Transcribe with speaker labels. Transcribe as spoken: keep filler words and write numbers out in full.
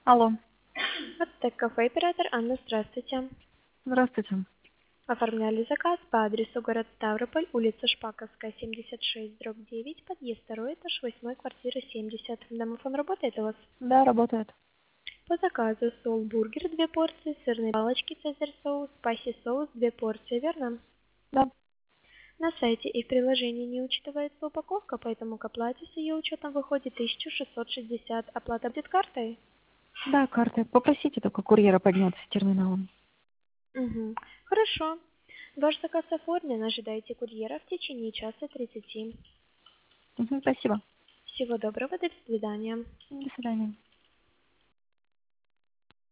Speaker 1: Алло,
Speaker 2: Ацтек кафе, оператор Анна, здравствуйте.
Speaker 1: здравствуйте.
Speaker 2: Оформляли заказ по адресу город Ставрополь, улица Шпаковская, семьдесят шесть, дробь девять, подъезд второй этаж, восьмой, квартира семьдесят. Домофон работает у вас?
Speaker 1: Да, работает.
Speaker 2: По заказу сол бургер две порции, сырные палочки цезарь соус, спайси соус две порции, верно?
Speaker 1: Да,
Speaker 2: На сайте и в приложении не учитывается упаковка, поэтому к оплате с ее учетом выходит тысяча шестьсот шестьдесят. Оплата будет картой?
Speaker 1: да, карты. Попросите только курьера подняться с терминалом.
Speaker 2: Угу. Хорошо. Ваш заказ оформлен, ожидайте курьера в течение часа тридцати.
Speaker 1: Мгм, спасибо.
Speaker 2: Всего доброго, до свидания.
Speaker 1: До свидания.